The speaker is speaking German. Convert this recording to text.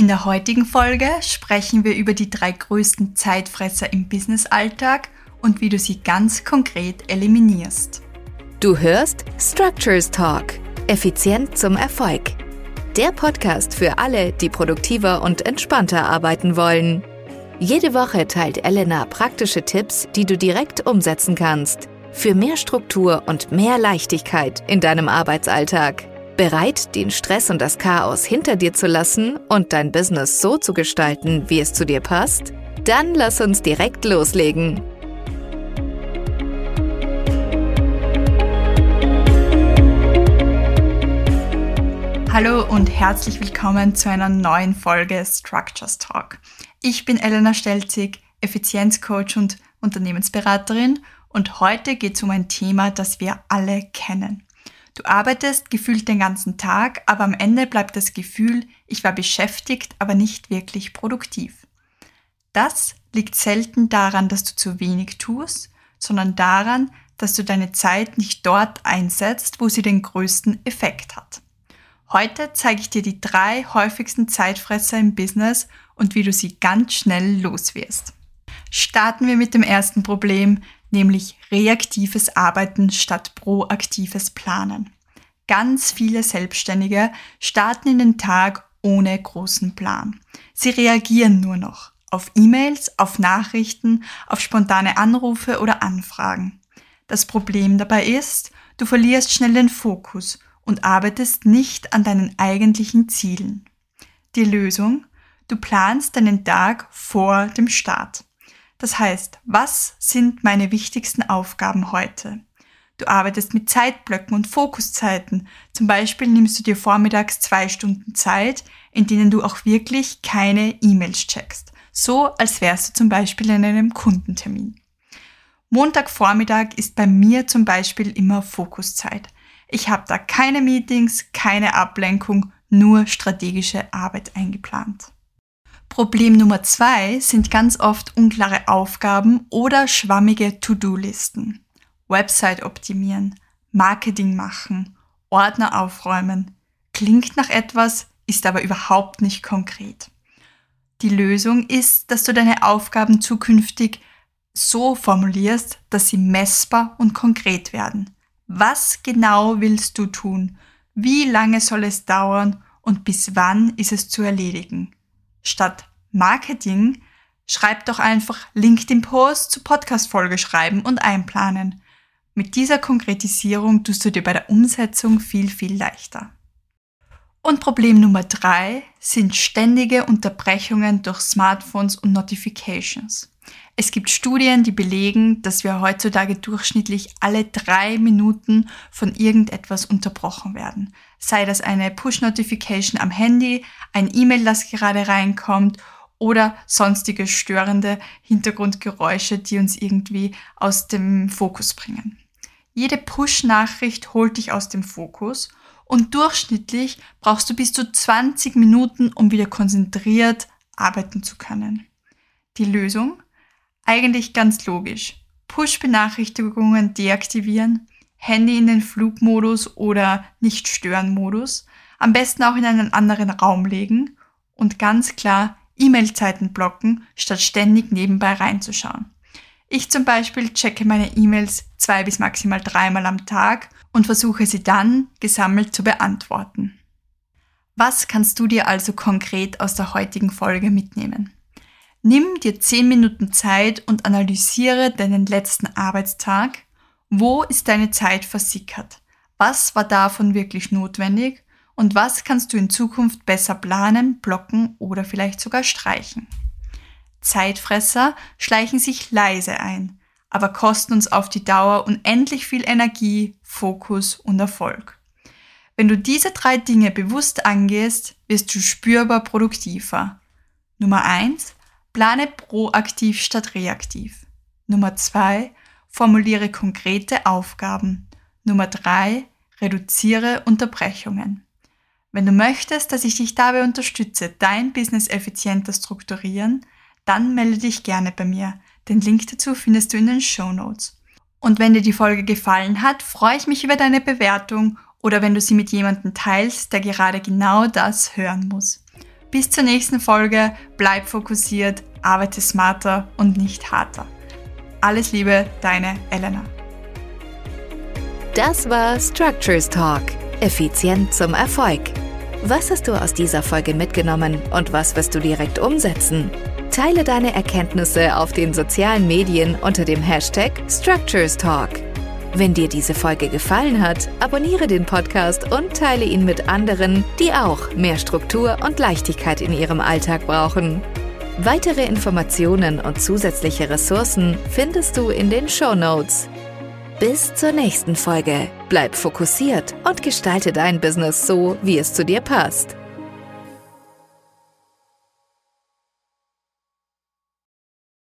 In der heutigen Folge sprechen wir über die 3 größten Zeitfresser im Businessalltag und wie du sie ganz konkret eliminierst. Du hörst Structures Talk. Effizient zum Erfolg. Der Podcast für alle, die produktiver und entspannter arbeiten wollen. Jede Woche teilt Elena praktische Tipps, die du direkt umsetzen kannst. Für mehr Struktur und mehr Leichtigkeit in deinem Arbeitsalltag. Bereit, den Stress und das Chaos hinter dir zu lassen und dein Business so zu gestalten, wie es zu dir passt? Dann lass uns direkt loslegen. Hallo und herzlich willkommen zu einer neuen Folge Structures Talk. Ich bin Elena Stelzig, Effizienzcoach und Unternehmensberaterin und heute geht es um ein Thema, das wir alle kennen. Du arbeitest gefühlt den ganzen Tag, aber am Ende bleibt das Gefühl, ich war beschäftigt, aber nicht wirklich produktiv. Das liegt selten daran, dass du zu wenig tust, sondern daran, dass du deine Zeit nicht dort einsetzt, wo sie den größten Effekt hat. Heute zeige ich dir die 3 häufigsten Zeitfresser im Business und wie du sie ganz schnell loswirst. Starten wir mit dem ersten Problem, nämlich reaktives Arbeiten statt proaktives Planen. Ganz viele Selbstständige starten in den Tag ohne großen Plan. Sie reagieren nur noch auf E-Mails, auf Nachrichten, auf spontane Anrufe oder Anfragen. Das Problem dabei ist, du verlierst schnell den Fokus und arbeitest nicht an deinen eigentlichen Zielen. Die Lösung? Du planst deinen Tag vor dem Start. Das heißt, was sind meine wichtigsten Aufgaben heute? Du arbeitest mit Zeitblöcken und Fokuszeiten. Zum Beispiel nimmst du dir vormittags 2 Stunden Zeit, in denen du auch wirklich keine E-Mails checkst. So, als wärst du zum Beispiel in einem Kundentermin. Montagvormittag ist bei mir zum Beispiel immer Fokuszeit. Ich habe da keine Meetings, keine Ablenkung, nur strategische Arbeit eingeplant. Problem Nummer 2 sind ganz oft unklare Aufgaben oder schwammige To-Do-Listen. Website optimieren, Marketing machen, Ordner aufräumen. Klingt nach etwas, ist aber überhaupt nicht konkret. Die Lösung ist, dass du deine Aufgaben zukünftig so formulierst, dass sie messbar und konkret werden. Was genau willst du tun? Wie lange soll es dauern und bis wann ist es zu erledigen? Statt Marketing, schreib doch einfach LinkedIn-Post zu Podcast-Folge schreiben und einplanen. Mit dieser Konkretisierung tust du dir bei der Umsetzung viel, viel leichter. Und Problem Nummer 3 sind ständige Unterbrechungen durch Smartphones und Notifications. Es gibt Studien, die belegen, dass wir heutzutage durchschnittlich alle 3 Minuten von irgendetwas unterbrochen werden. Sei das eine Push-Notification am Handy, ein E-Mail, das gerade reinkommt oder sonstige störende Hintergrundgeräusche, die uns irgendwie aus dem Fokus bringen. Jede Push-Nachricht holt dich aus dem Fokus und durchschnittlich brauchst du bis zu 20 Minuten, um wieder konzentriert arbeiten zu können. Die Lösung? Eigentlich ganz logisch. Push-Benachrichtigungen deaktivieren, Handy in den Flugmodus oder Nicht-Stören-Modus, am besten auch in einen anderen Raum legen und ganz klar E-Mail-Zeiten blocken, statt ständig nebenbei reinzuschauen. Ich zum Beispiel checke meine E-Mails 2 bis maximal 3 Mal am Tag und versuche sie dann gesammelt zu beantworten. Was kannst du dir also konkret aus der heutigen Folge mitnehmen? Nimm dir 10 Minuten Zeit und analysiere deinen letzten Arbeitstag. Wo ist deine Zeit versickert? Was war davon wirklich notwendig? Und was kannst du in Zukunft besser planen, blocken oder vielleicht sogar streichen? Zeitfresser schleichen sich leise ein, aber kosten uns auf die Dauer unendlich viel Energie, Fokus und Erfolg. Wenn du diese 3 Dinge bewusst angehst, wirst du spürbar produktiver. Nummer 1. Plane proaktiv statt reaktiv. Nummer 2. Formuliere konkrete Aufgaben. Nummer 3. Reduziere Unterbrechungen. Wenn du möchtest, dass ich dich dabei unterstütze, dein Business effizienter strukturieren, dann melde dich gerne bei mir. Den Link dazu findest du in den Shownotes. Und wenn dir die Folge gefallen hat, freue ich mich über deine Bewertung oder wenn du sie mit jemandem teilst, der gerade genau das hören muss. Bis zur nächsten Folge, bleib fokussiert, arbeite smarter und nicht harter. Alles Liebe, deine Elena. Das war Structures Talk. Effizient zum Erfolg. Was hast du aus dieser Folge mitgenommen und was wirst du direkt umsetzen? Teile deine Erkenntnisse auf den sozialen Medien unter dem Hashtag Structures Talk. Wenn dir diese Folge gefallen hat, abonniere den Podcast und teile ihn mit anderen, die auch mehr Struktur und Leichtigkeit in ihrem Alltag brauchen. Weitere Informationen und zusätzliche Ressourcen findest du in den Shownotes. Bis zur nächsten Folge. Bleib fokussiert und gestalte dein Business so, wie es zu dir passt.